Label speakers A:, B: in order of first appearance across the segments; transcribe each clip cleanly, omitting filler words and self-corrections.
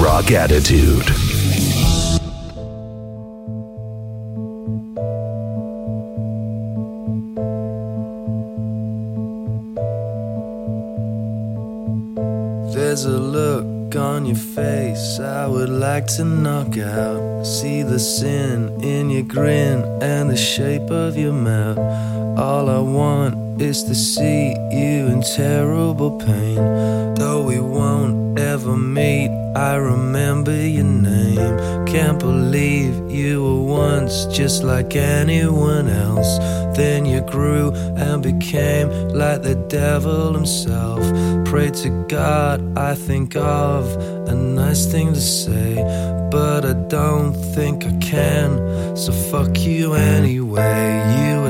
A: Rock Attitude.
B: There's a look on your face I would like to knock out. See the sin in your grin and the shape of your mouth. All I want is to see you in terrible pain. Though we won't ever meet, I remember your name. Can't believe you were once just like anyone else. Then you grew and became like the devil himself. Pray to God, I think of a nice thing to say, but I don't think I can, so fuck you anyway. You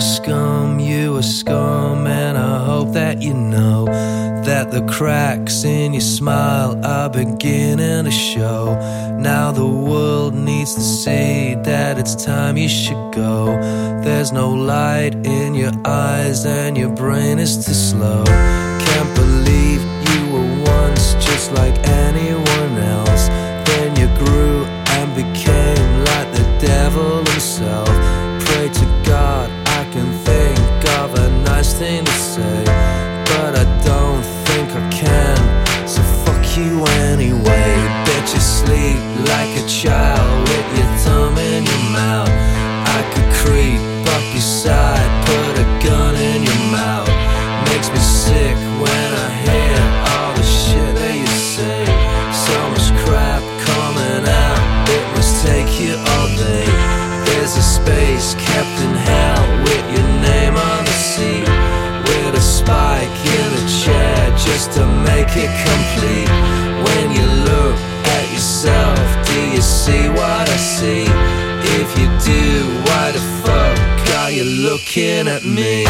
B: a scum, and I hope that you know that the cracks in your smile are beginning to show. Now the world needs to see that it's time you should go. There's no light in your eyes and your brain is too slow. Can't believe you were once just like anyone else. Then you grew and became like the devil himself. Pray to God I can think of a nice thing to say, but I don't think I can, so fuck you anyway. Bet you sleep like a child with your thumb in your mouth. I could creep up your side, put a gun in your mouth. Makes me sick when I hear all the shit that you say. So much crap coming out, it must take you all day. There's a space kept in hell with your name on the seat, with a spike in the chair just to make it complete. When you look at yourself, do you see what I see? If you do, why the fuck are you looking at me?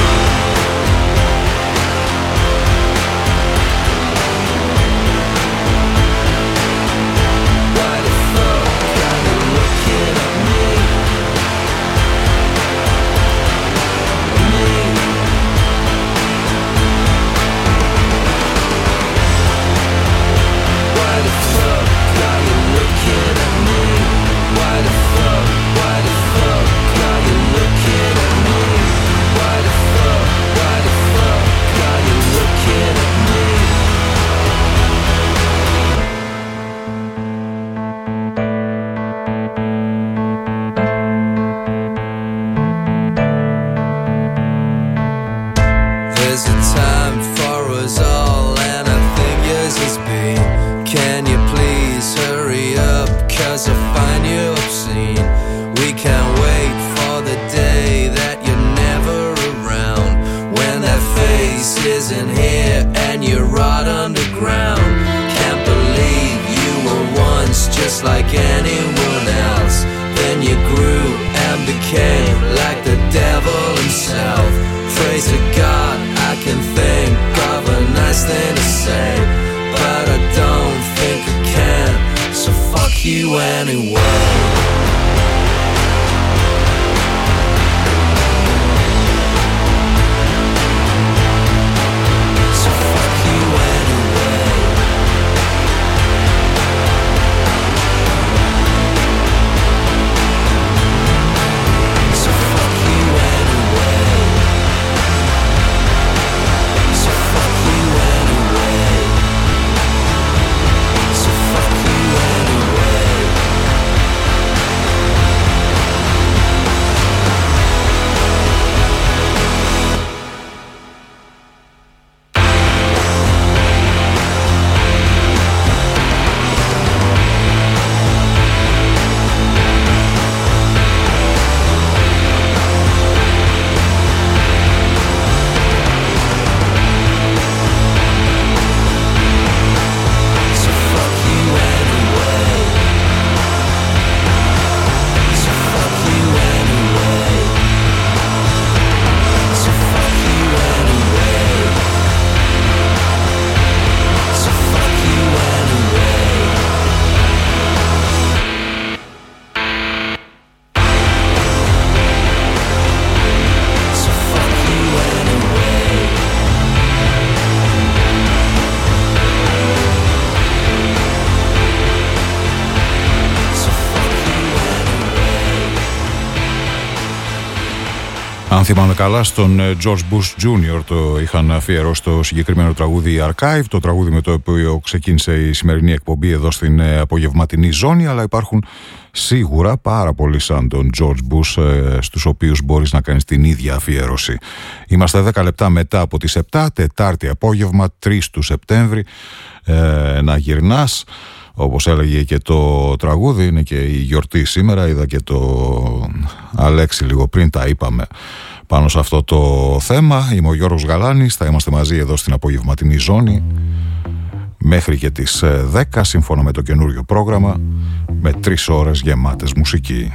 A: Αν θυμάμαι καλά, στον George Bush Jr. το είχαν αφιερώσει το συγκεκριμένο τραγούδι Archive, το τραγούδι με το οποίο ξεκίνησε η σημερινή εκπομπή εδώ στην απογευματινή ζώνη, αλλά υπάρχουν σίγουρα πάρα πολλοί σαν τον George Bush στους οποίους μπορείς να κάνεις την ίδια αφιέρωση. Είμαστε 10 λεπτά μετά από τις 7, Τετάρτη απόγευμα, 3 του Σεπτέμβρη, να γυρνάς. Όπως έλεγε και το τραγούδι, είναι και η γιορτή σήμερα. Είδα και το Αλέξη λίγο πριν, τα είπαμε πάνω σε αυτό το θέμα. Είμαι ο Γιώργος Γαλάνης, θα είμαστε μαζί εδώ στην απογευματινή ζώνη μέχρι και τις 10, σύμφωνα με το καινούριο πρόγραμμα, με 3 ώρες γεμάτες μουσική.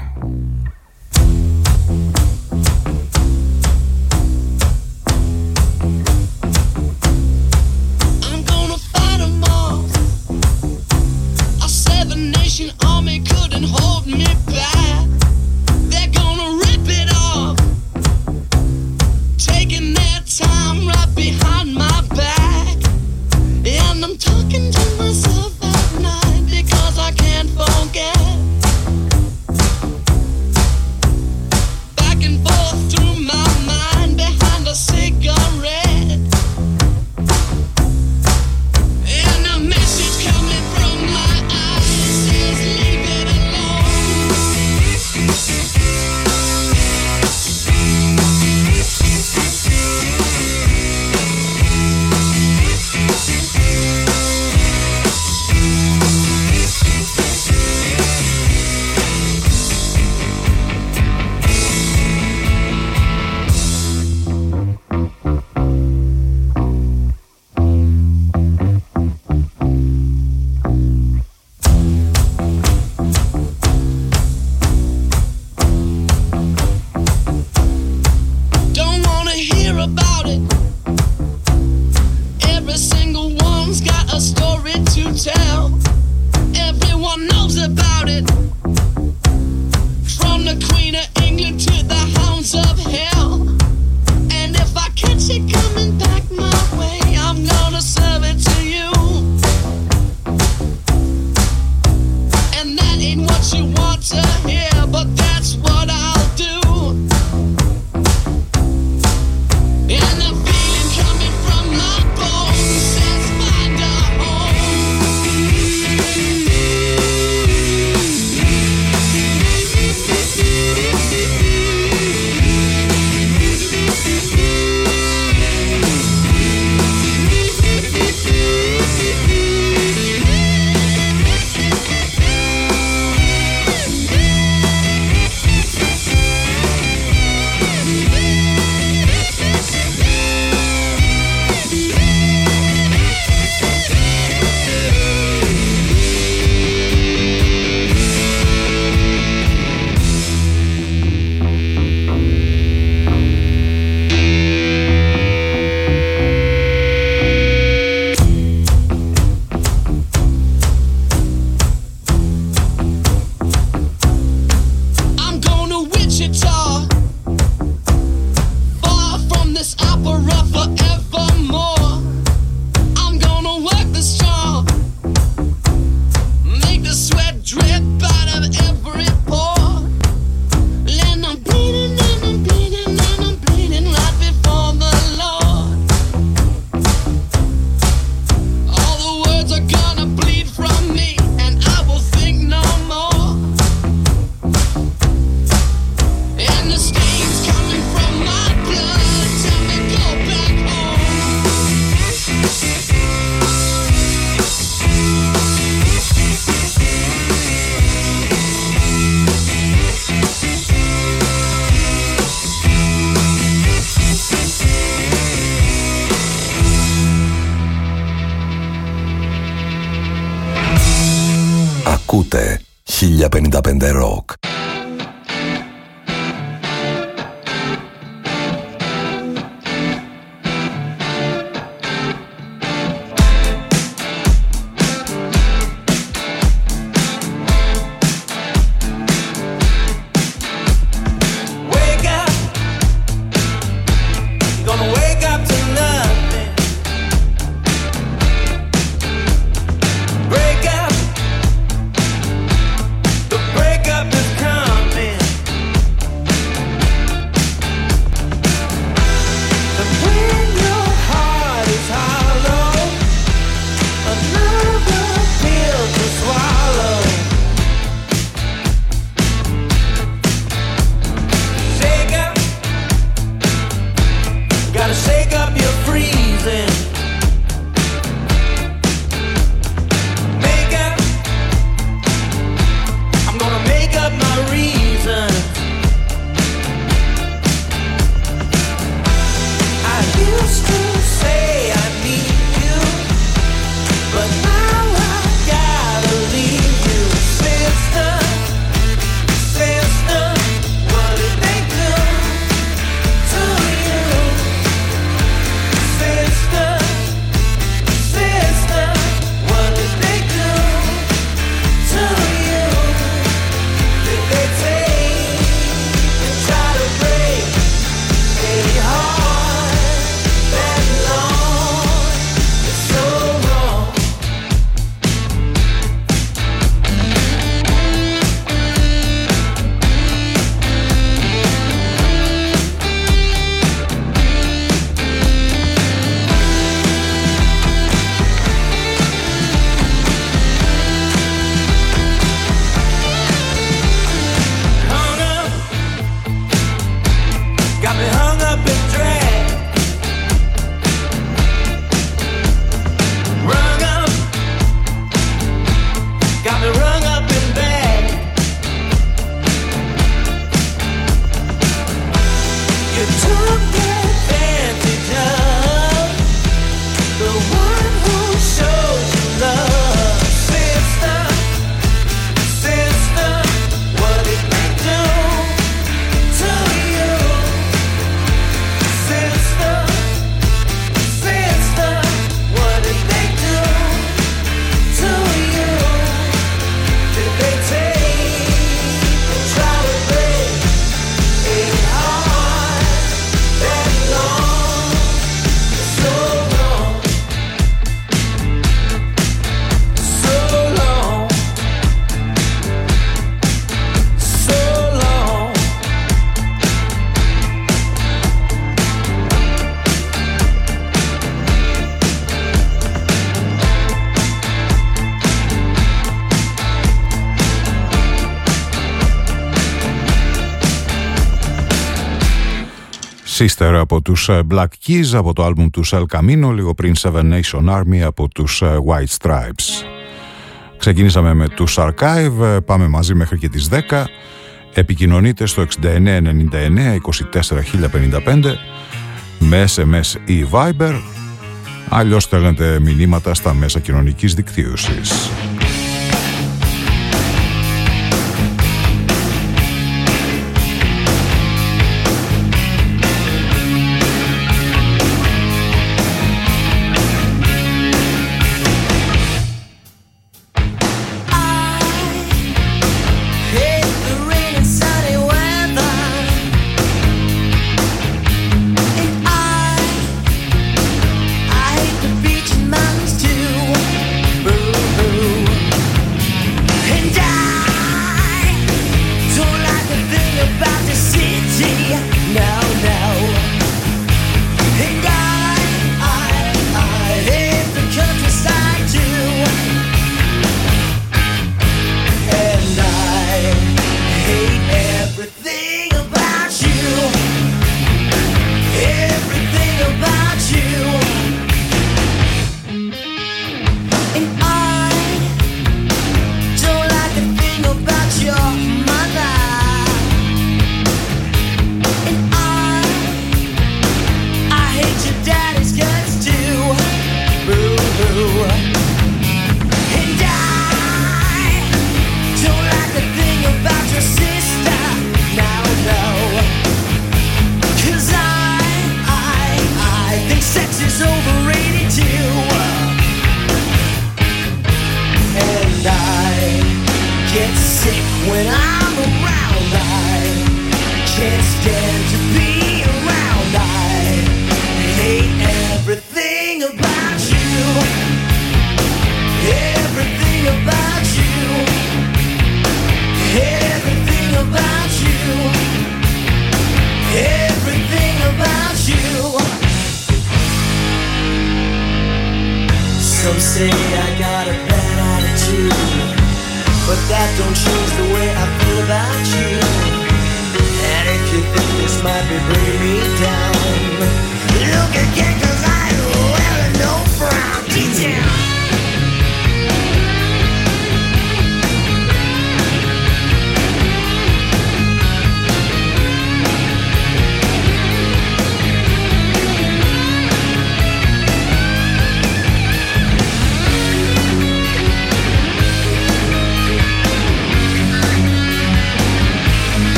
C: Army couldn't hold me back. They're gonna rip it off, taking their time right behind my back. And I'm talking to myself at night because I can't forget. Back and forth through my mind behind a cigarette, and a message coming from my eyes says leave it alone. Don't wanna hear about it. Every single one's got a story to tell. Everyone knows about it. From the Queen of England to the hounds of hell. And if I catch it coming back my way, I'm gonna serve it to you. And that ain't what you want to hear, but that's what I'll do. And the feeling coming from my bones says find a I'm going to Wichita, far from this opera forevermore. I'm gonna work the straw, make the sweat drip out of every pore. And I'm bleeding and I'm bleeding and I'm bleeding right before the Lord. All the words are gonna bleed from me and I will think no more. And the stains coming from my blood tell me go back home.
D: Ακούτε 1055 Rock.
E: Wake up, gonna wake up to nothing. Break up, the breakup is coming.
A: Sister από τους Black Keys, από το άλμπουμ του El Camino, λίγο πριν Seven Nation Army από τους White Stripes. Ξεκινήσαμε με τους Archive, πάμε μαζί μέχρι και τις 10. Επικοινωνείτε στο 6999 24055 με SMS ή Viber, αλλιώς στέλνετε μηνύματα στα μέσα κοινωνικής δικτύωσης.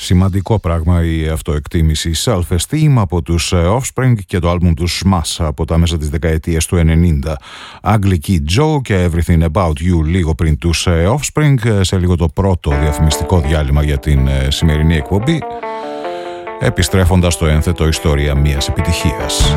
A: σημαντικό πράγμα η αυτοεκτίμηση. Self-esteem από τους Offspring και το άλμπουμ τους Smash από τα μέσα της δεκαετίας του 90. Αγγλική Joe και Everything About You λίγο πριν τους Offspring. Σε λίγο το πρώτο διαφημιστικό διάλειμμα για την σημερινή εκπομπή, επιστρέφοντας στο ένθετο ιστορία μιας επιτυχίας.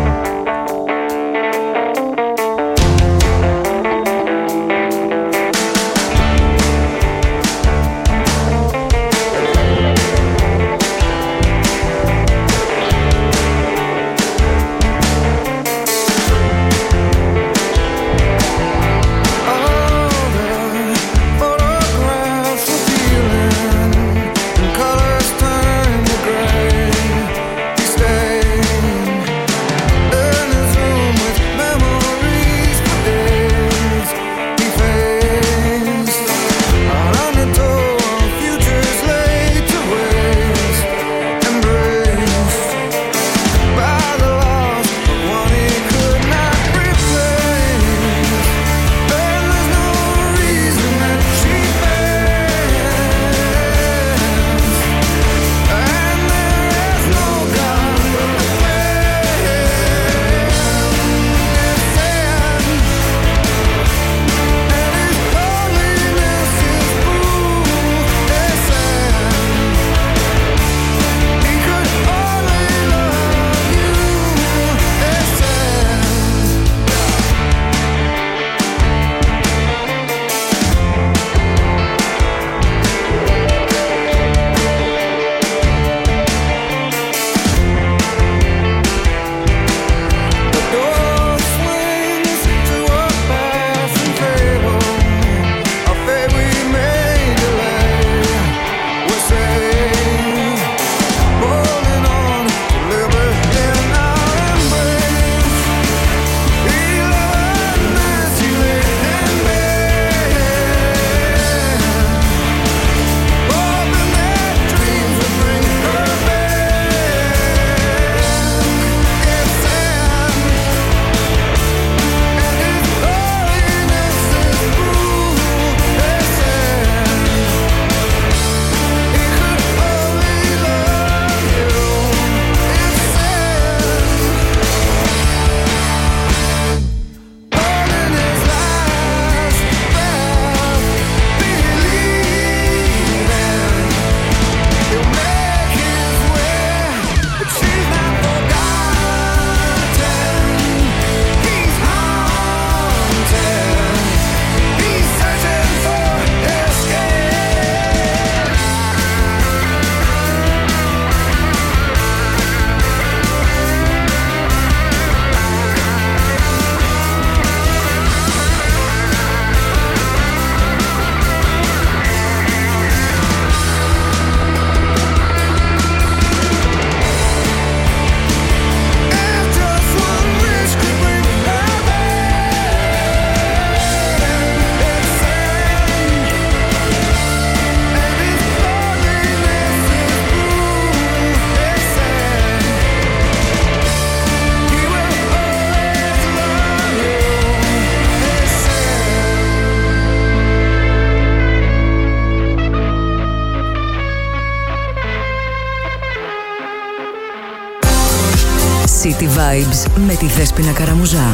F: City Vibes με τη Δέσποινα Καραμουζά.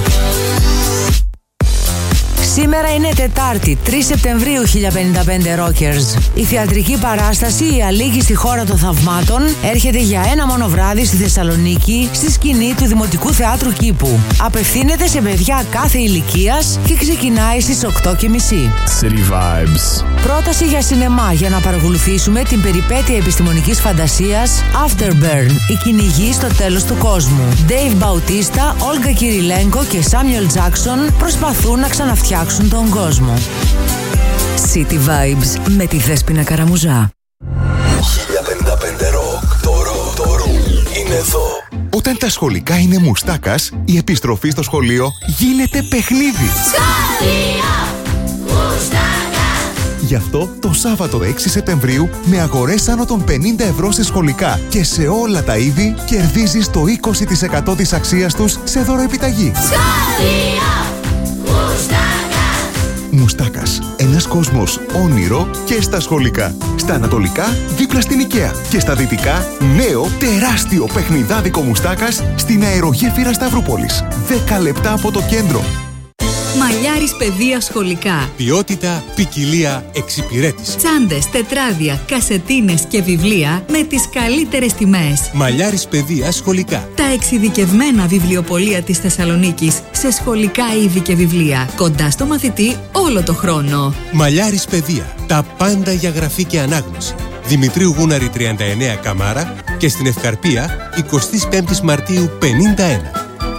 F: Σήμερα είναι Τετάρτη, 3 Σεπτεμβρίου 1055 Rockers. Η θεατρική παράσταση «Η Αλίκη στη χώρα των θαυμάτων» έρχεται για ένα μόνο βράδυ στη Θεσσαλονίκη, στη σκηνή του Δημοτικού Θεάτρου Κήπου. Απευθύνεται σε παιδιά κάθε ηλικίας και ξεκινάει στις 8:30.
G: City Vibes.
F: Πρόταση για σινεμά για να παρακολουθήσουμε την περιπέτεια επιστημονικής φαντασίας Afterburn, η κυνηγή στο τέλος του κόσμου. Dave Bautista, Olga Kirilenko και Samuel Jackson προσπαθούν να ξαναφτιάξουν τον κόσμο. City Vibes με τη Δέσποινα Καραμουζά.
D: 1055 Rock. Το ροκ είναι εδώ.
H: Όταν τα σχολικά είναι μουστάκας, η επιστροφή στο σχολείο γίνεται παιχνίδι.
C: Σχολείο μουστάκα.
H: Γι' αυτό το Σάββατο 6 Σεπτεμβρίου με αγορές άνω των 50 ευρώ σε σχολικά και σε όλα τα είδη κερδίζεις το 20% της αξίας τους σε δώροεπιταγή.
C: Σχολείο μουστάκα.
H: Μουστάκας. Ένας κόσμος όνειρο και στα σχολικά. Στα ανατολικά, δίπλα στην IKEA. Και στα δυτικά, νέο τεράστιο παιχνιδάδικο Μουστάκας στην αερογέφυρα Σταυρούπολης. 10 λεπτά από το κέντρο.
G: Μαλλιάρης παιδεία σχολικά.
I: Ποιότητα, ποικιλία, εξυπηρέτηση.
G: Τσάντες, τετράδια, κασετίνες και βιβλία με τις καλύτερες τιμές.
I: Μαλλιάρης παιδεία σχολικά.
G: Τα εξειδικευμένα βιβλιοπωλεία της Θεσσαλονίκης σε σχολικά είδη και βιβλία. Κοντά στο μαθητή όλο το χρόνο.
I: Μαλλιάρης παιδεία. Τα πάντα για γραφή και ανάγνωση. Δημητρίου Γούναρη 39 Καμάρα και στην Ευκαρπία 25 Μαρτίου 51.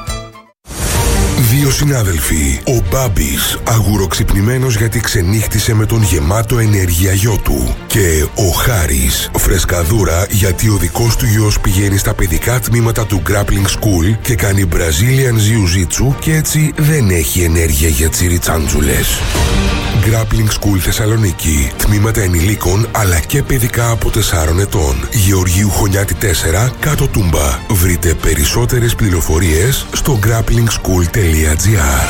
D: Δύο συνάδελφοι, ο Μπάμπης, αγουροξυπνημένος γιατί ξενύχτησε με τον γεμάτο ενέργεια γιο του, και ο Χάρης, φρεσκαδούρα γιατί ο δικός του γιος πηγαίνει στα παιδικά τμήματα του Grappling School και κάνει Brazilian Jiu-Jitsu και έτσι δεν έχει ενέργεια για τσιριτσάντζουλες. Grappling School Θεσσαλονίκη. Τμήματα ενηλίκων αλλά και παιδικά από 4 ετών. Γεωργίου Χωνιάτη 4, κάτω Τούμπα. Βρείτε περισσότερες πληροφορίες στο grapplingschool.gr.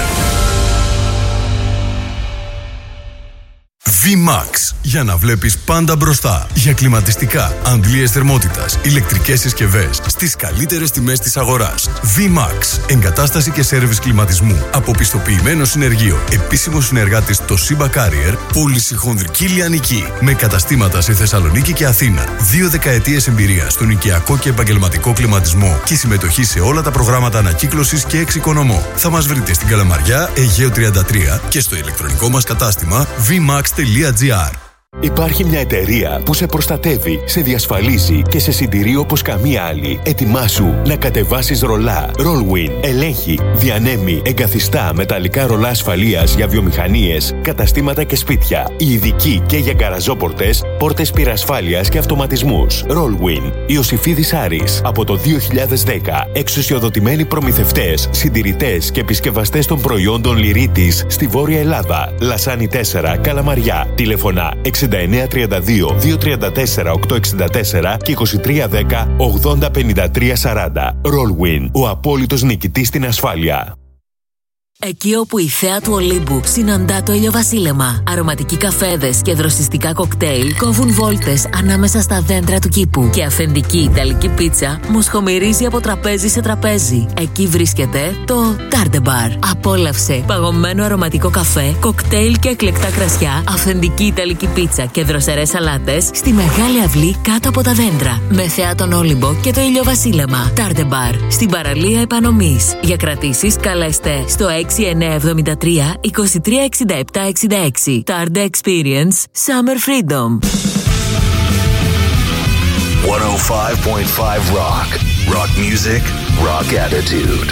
J: VMAX. Για να βλέπεις πάντα μπροστά. Για κλιματιστικά, αντλίες θερμότητας, ηλεκτρικές συσκευές στις καλύτερες τιμές της αγοράς. VMAX. Εγκατάσταση και σέρβις κλιματισμού. Από πιστοποιημένο συνεργείο. Επίσημο συνεργάτης το Simba Carrier. Πώληση χονδρική λιανική. Με καταστήματα σε Θεσσαλονίκη και Αθήνα. 2 δεκαετίες εμπειρία στον οικιακό και επαγγελματικό κλιματισμό και συμμετοχή σε όλα τα προγράμματα ανακύκλωσης και εξοικονομώ. Θα μας βρείτε στην Καλαμαριά, Αιγαίο 33 και στο ηλεκτρονικό μας κατάστημα vmax.gr.
K: Υπάρχει μια εταιρεία που σε προστατεύει, σε διασφαλίζει και σε συντηρεί όπως καμία άλλη. Ετοιμάσου να κατεβάσεις ρολά. Rollwin ελέγχει, διανέμει, εγκαθιστά μεταλλικά ρολά ασφαλείας για βιομηχανίες, καταστήματα και σπίτια. Ειδικοί και για γκαραζόπορτες, πόρτες πυρασφάλειας και αυτοματισμούς. Rollwin. Ιωσηφίδης Άρης. Από το 2010. Εξουσιοδοτημένοι προμηθευτές, συντηρητές και επισκευαστές των προϊόντων Λυρίτης στη Βόρεια Ελλάδα. Λασάνι 4, Καλαμαριά. Τηλεφωνά 6932 234 864 και 2310 80 53 40. Rollwin, ο απόλυτος νικητής στην ασφάλεια.
L: Εκεί όπου η θέα του Ολύμπου συναντά το ηλιοβασίλεμα, αρωματικοί καφέδες και δροσιστικά κοκτέιλ κόβουν βόλτες ανάμεσα στα δέντρα του κήπου και αυθεντική ιταλική πίτσα μοσχομυρίζει από τραπέζι σε τραπέζι. Εκεί βρίσκεται το Tarde Bar. Απόλαυσε παγωμένο αρωματικό καφέ, κοκτέιλ και εκλεκτά κρασιά, αυθεντική ιταλική πίτσα και δροσερές σαλάτες στη μεγάλη αυλή κάτω από τα δέντρα. Με θέα τον Όλυμπο και το ηλιοβασίλεμα. Tarde Bar. Στην παραλία Επανομής. Για κρατήσεις καλέστε στο 6973 2367 66. Tarde Experience Summer Freedom.
D: 105.5 Rock. Rock music, rock attitude.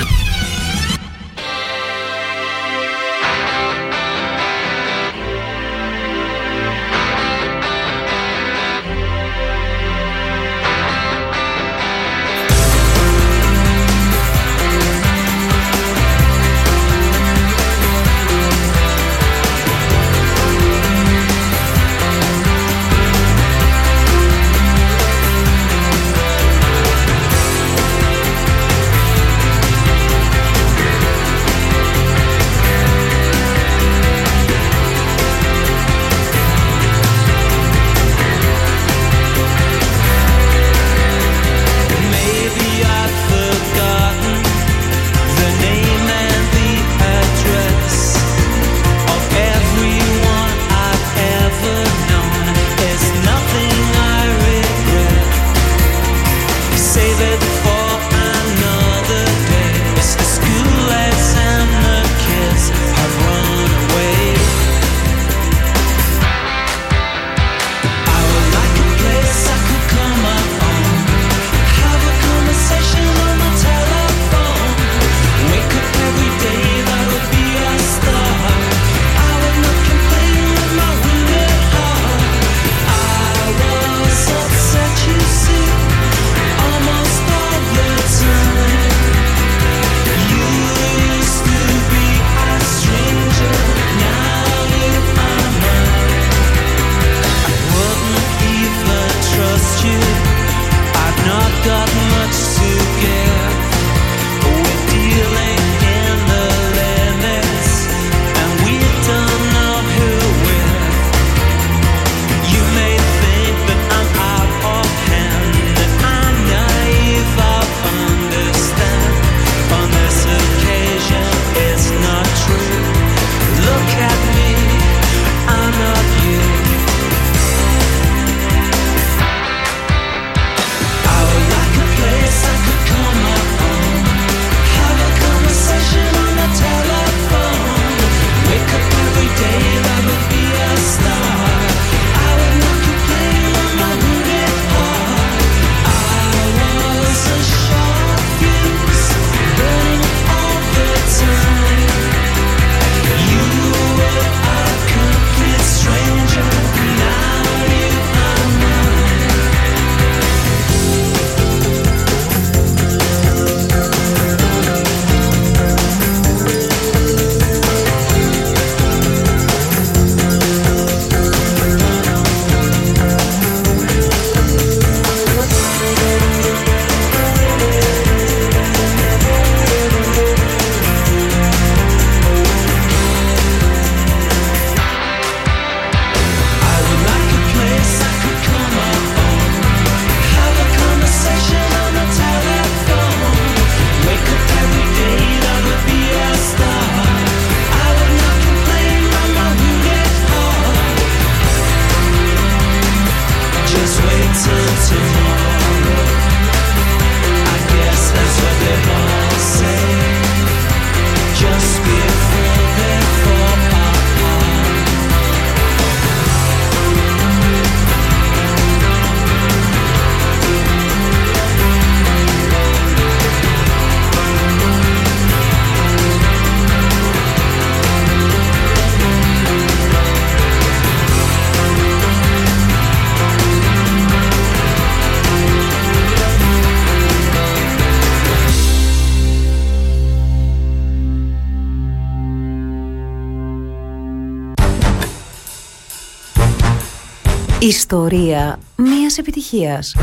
M: Ιστορία μιας επιτυχίας.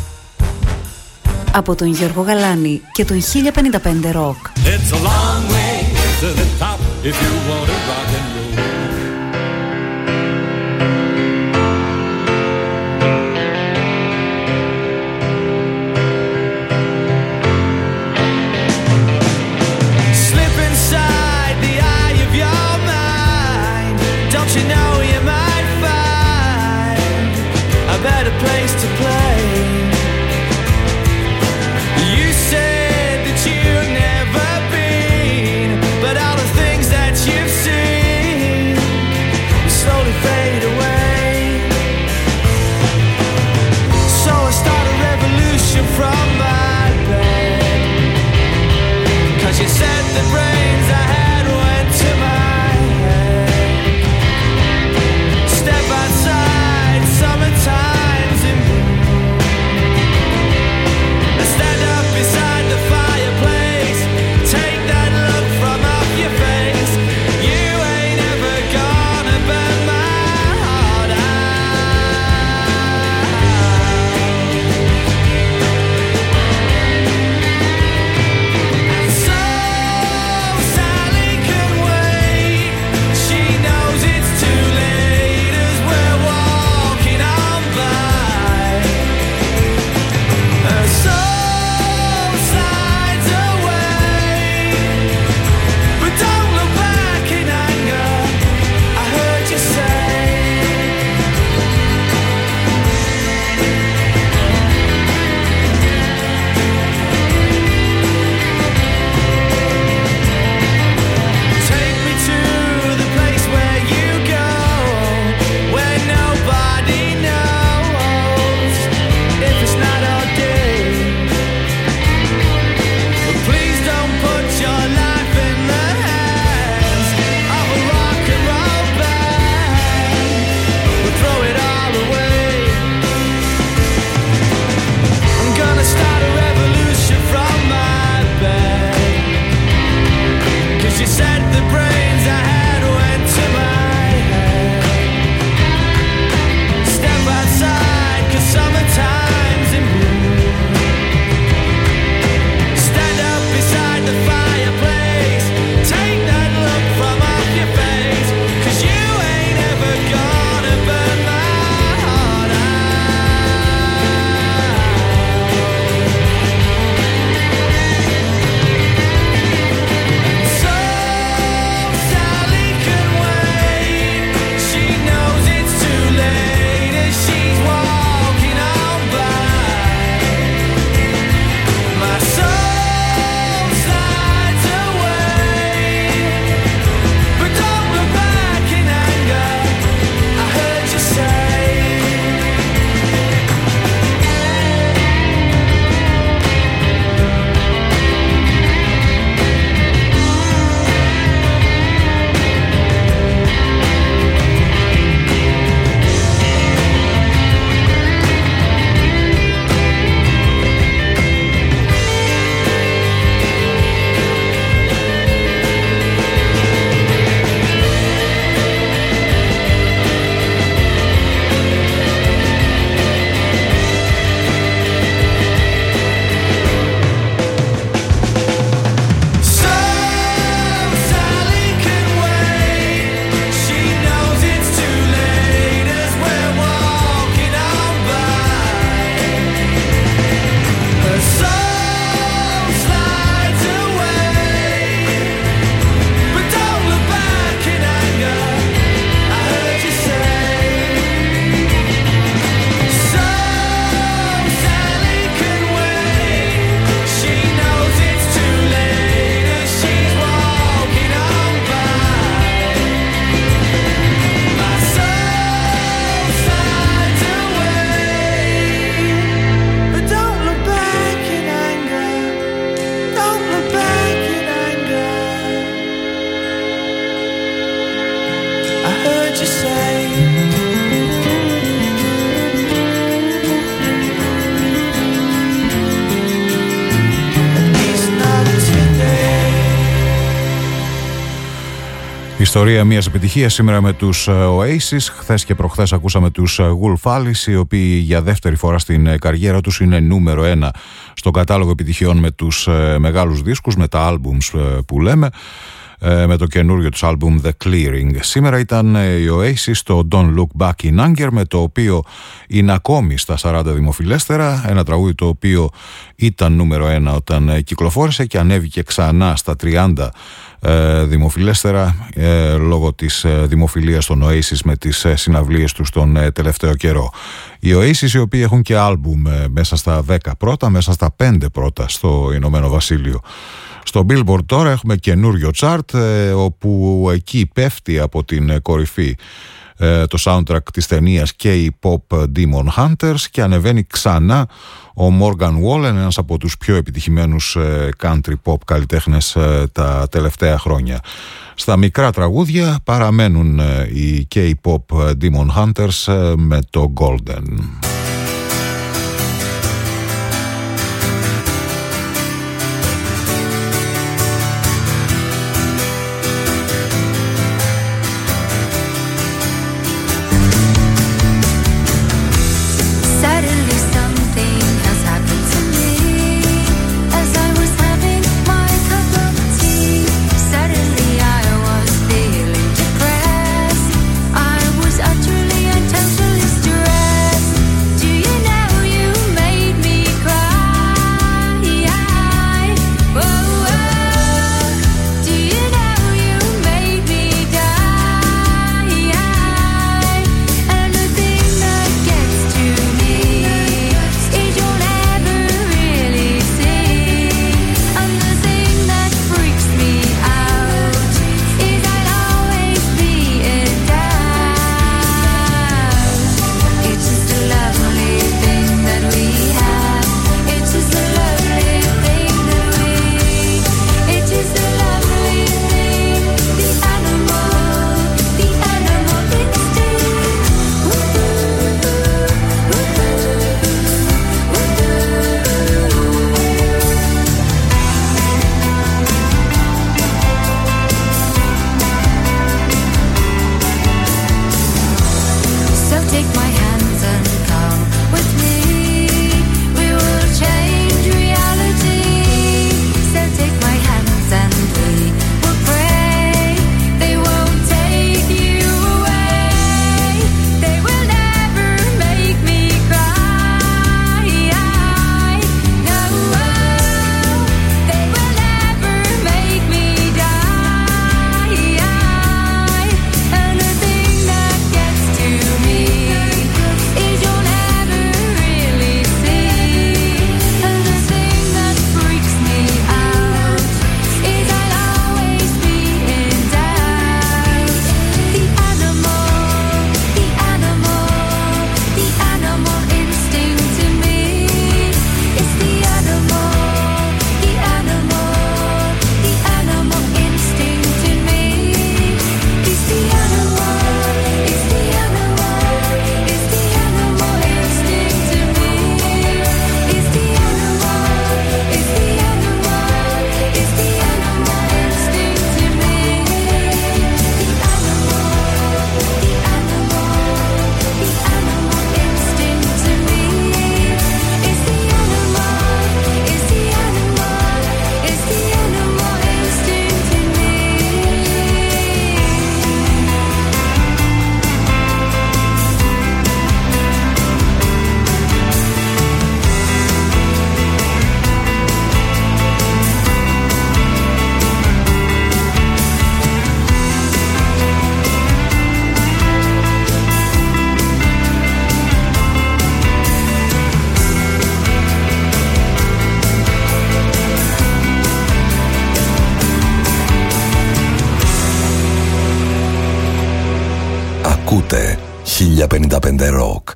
M: Από τον Γιώργο Γαλάνη και τον 1055 Rock.
E: It's a long way to the top if you want to rock and roll. Slip inside the eye of your mind. Don't you know you might find a better place to play? You said that you've never been, but all the things that you've seen
A: Ιστορία μιας επιτυχίας σήμερα με τους Oasis. Χθες και προχθές ακούσαμε τους Wolf Alice, οι οποίοι για δεύτερη φορά στην καριέρα τους είναι νούμερο 1 στον κατάλογο επιτυχιών με τους μεγάλους δίσκους, με τα albums που λέμε, με το καινούριο τους άλμπουμ The Clearing. Σήμερα ήταν οι Oasis στο Don't Look Back in Anger, με το οποίο είναι ακόμη στα 40 δημοφιλέστερα, ένα τραγούδι το οποίο ήταν νούμερο 1 όταν κυκλοφόρησε και ανέβηκε ξανά στα 30 δημοφιλέστερα λόγω της δημοφιλίας των Oasis με τις συναυλίες τους τον τελευταίο καιρό. Οι Oasis, οι οποίοι έχουν και άλμπουμ μέσα στα 10 πρώτα, μέσα στα 5 πρώτα στο Ηνωμένο Βασίλειο. Στο Billboard τώρα έχουμε καινούριο chart, όπου εκεί πέφτει από την κορυφή το soundtrack της ταινίας και η pop Demon Hunters και ανεβαίνει ξανά ο Morgan Wallen, ένας από τους πιο επιτυχημένους country pop καλλιτέχνες τα τελευταία χρόνια. Στα μικρά τραγούδια παραμένουν οι K-pop Demon Hunters με το Golden.
N: Ακούτε 1055 Rock.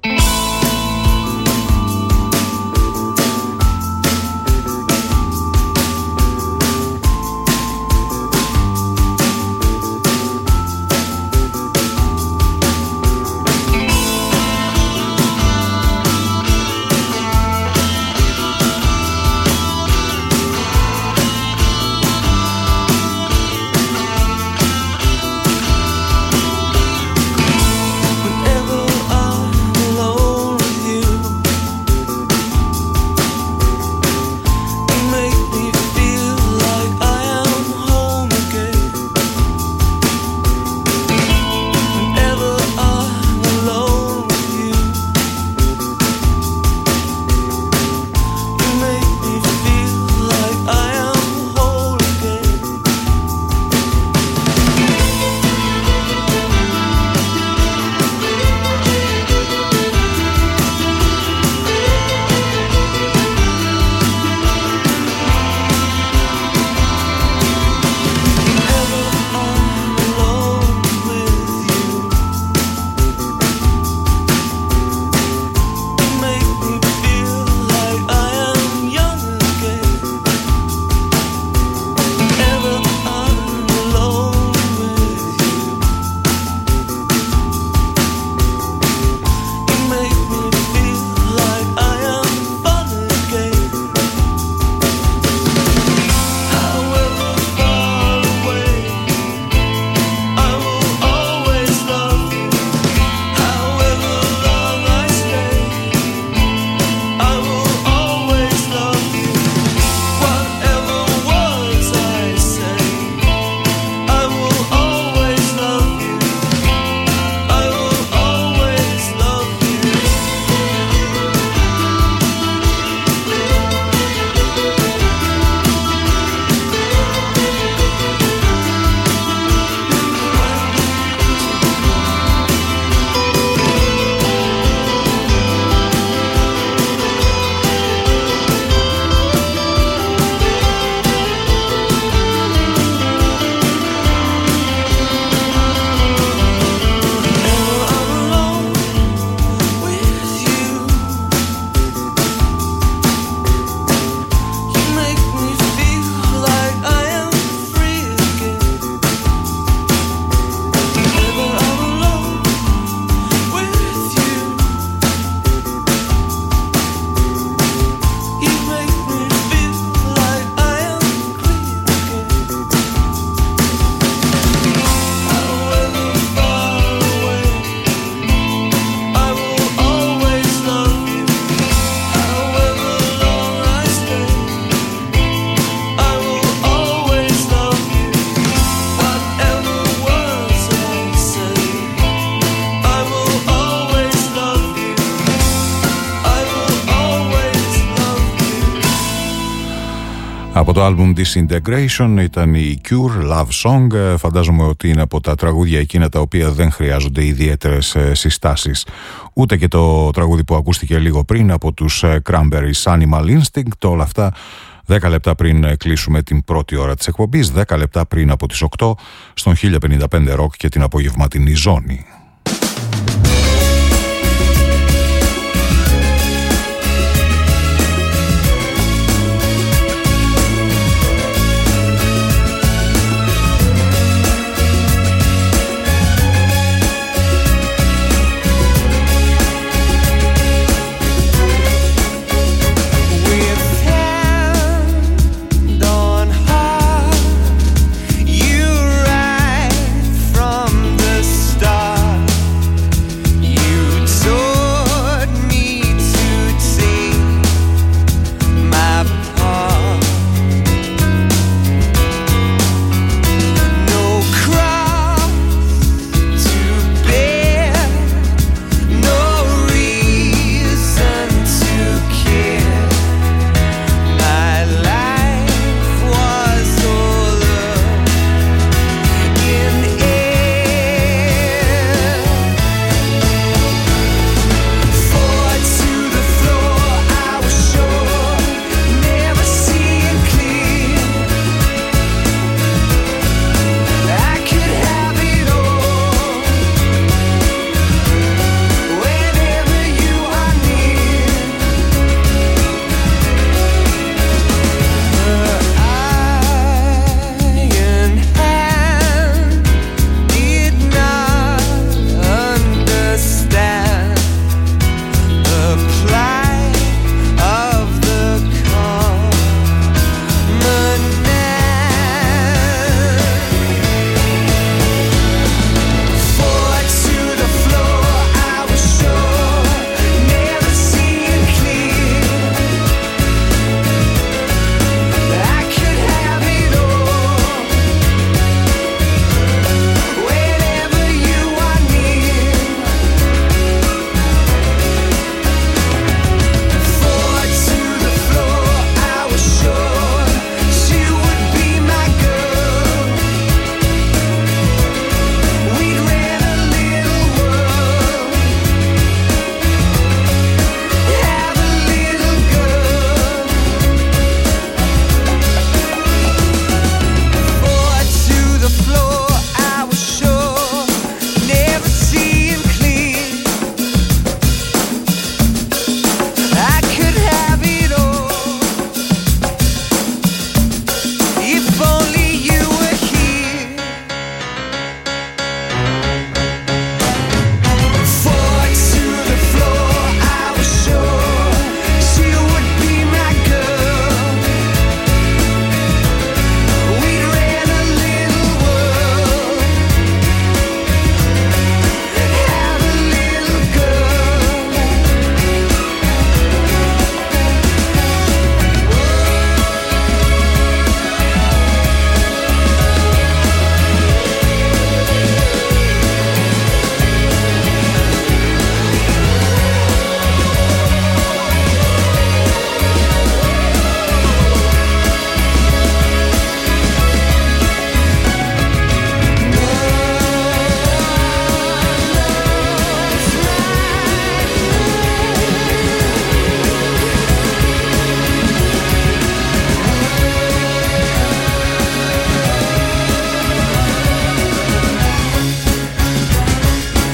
A: Από το άλμπουμ Disintegration ήταν η Cure, Love Song. Φαντάζομαι ότι είναι από τα τραγούδια εκείνα τα οποία δεν χρειάζονται ιδιαίτερες συστάσεις. Ούτε και το τραγούδι που ακούστηκε λίγο πριν από τους Cranberries, Animal Instinct. Όλα αυτά 10 λεπτά πριν κλείσουμε την πρώτη ώρα της εκπομπής, 10 λεπτά πριν από τις 8 στον 1055 Rock και την απογευματινή ζώνη.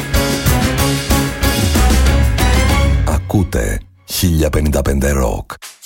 N: Ακούτε 1055 Rock.